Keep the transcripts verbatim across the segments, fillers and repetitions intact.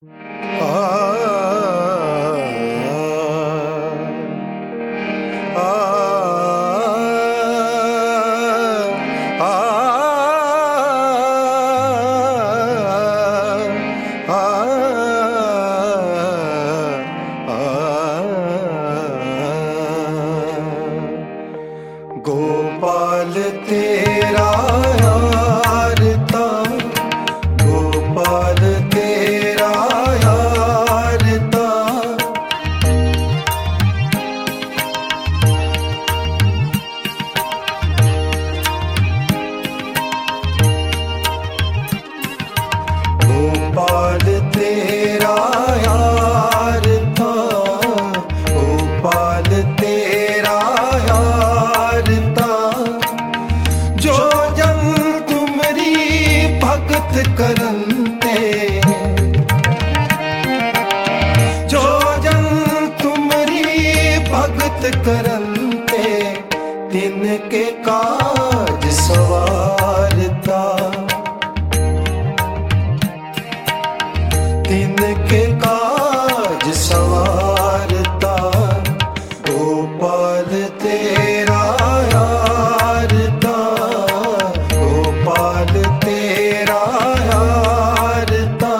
गोपाल तेरा यार था, गोपाल तेरा यार था। गोपाल तेरा यार था, गोपाल तेरा यार था। जो जन तुमरी भगत करते, जो जन तुमरी भगत करते, तिनके काज सवारता, तिनके काज सवारता। गोपाल तेरा यार था, गोपाल तेरा यार था।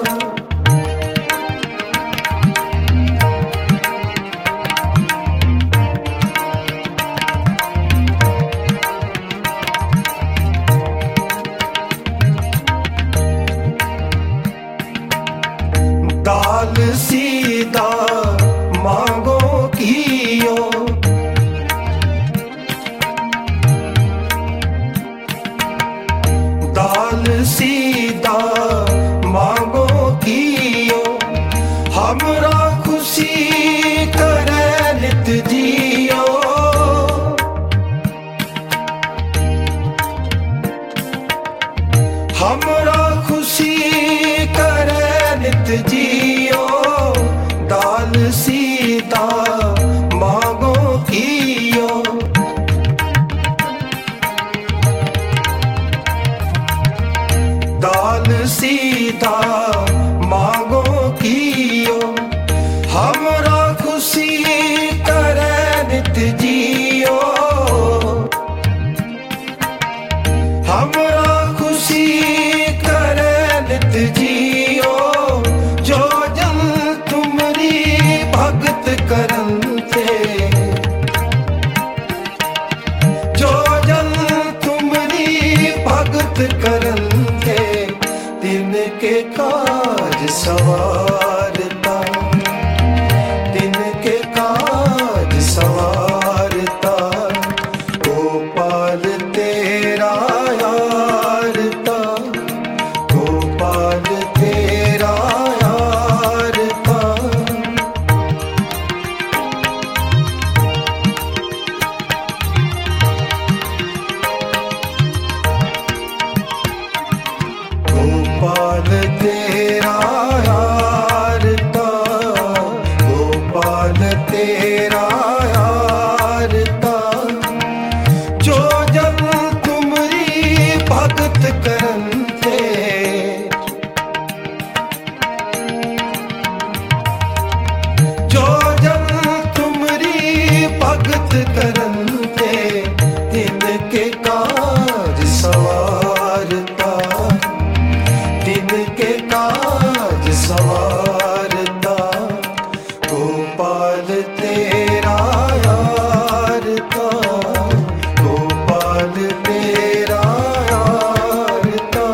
दाल सीधा मांगो कियो, दाल सीधा मांगो कियो। हमरा खुशी करे नित जियो, हमरा खुशी करे नित जियो। दाल सीधा मांगो कियो, दाल सीधा मांगो कियो। हमरा खुशी करे नित जियो, हमरा खुशी करे नित जियो। जो जन तुमरी भगत करते, जो जन तुमरी भगत करते, तिनके काज सवारता, तिनके काज सवारता। गोपाल तेरा यार था, गोपाल तेरा यार था। गोपाल तेरा यार था, गोपाल तेरा यार था। जो जन तुमरी भगत करते, जो जन तुमरी भगत करते, तिनके काज सवारता, तिनके काज सवारता। गोपाल तेरा यार था, गोपाल तेरा यार था।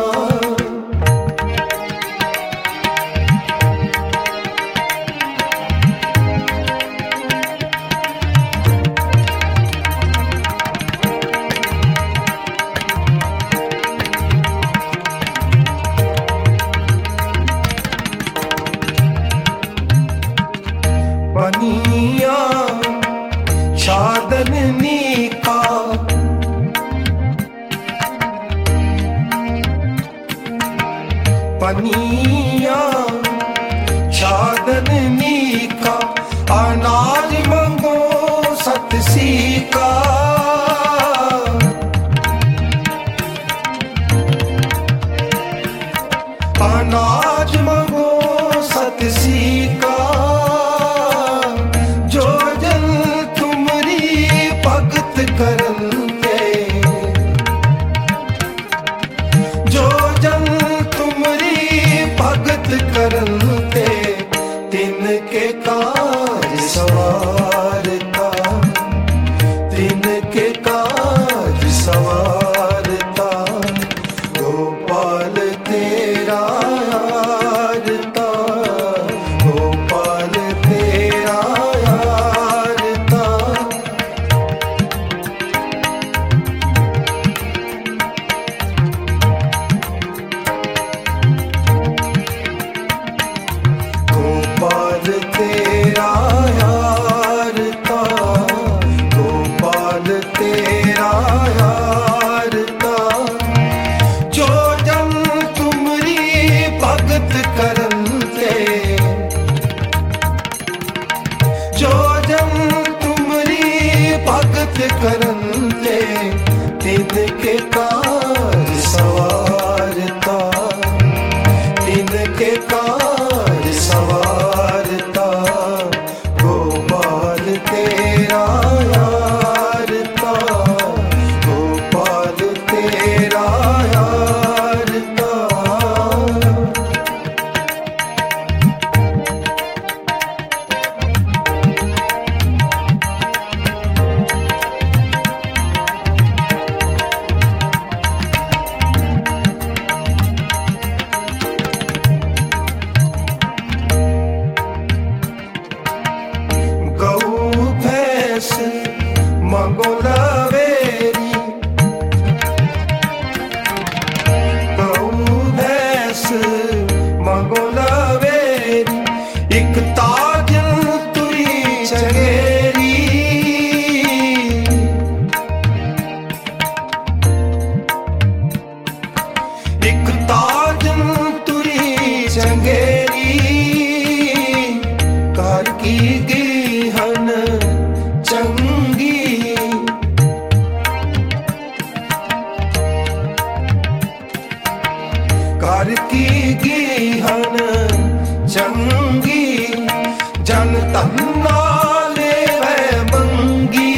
तेरा यार था, गोपाल तेरा यार था। जो जन तुमरी भगत करन ते, जो जन तुमरी भगत करन ते, तिनके कार सवारता, तिनके कार सवारता। गोपाल तेरा यार था, गोपाल तेरा यार था। मंगोलावेरी गऊ भैंस मंगोलावेरी, एक ताजन तुरी चंगेरी। एक ताजन तुरी चंगेरी, कार की गिहन चंगी। कार की गिहन चंगी, जन तन्ना ले मंगी।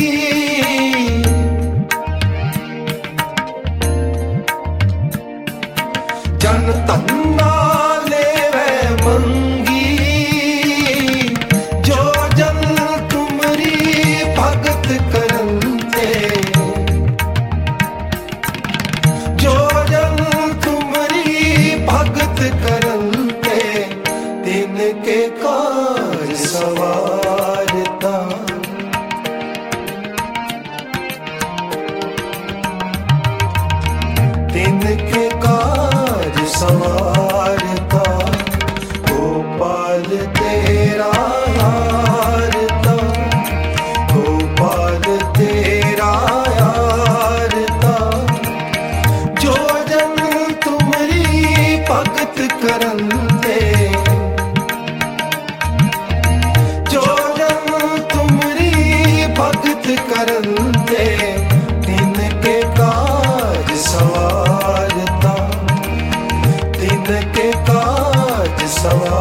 जन तन्ना ले मंगी। जो जन तुमरी भगत करन ते, जो जन तुमरी भगत करन ते, तिनके कार सवारता, तिनके कार सवारता। गोपाल तेरा यार था, गोपाल तेरा यार था। जो जन तुमरी भगत करन ते, जो जन तुमरी भगत करन ते, तिनके कार सवारता, तिनके कार सवारता।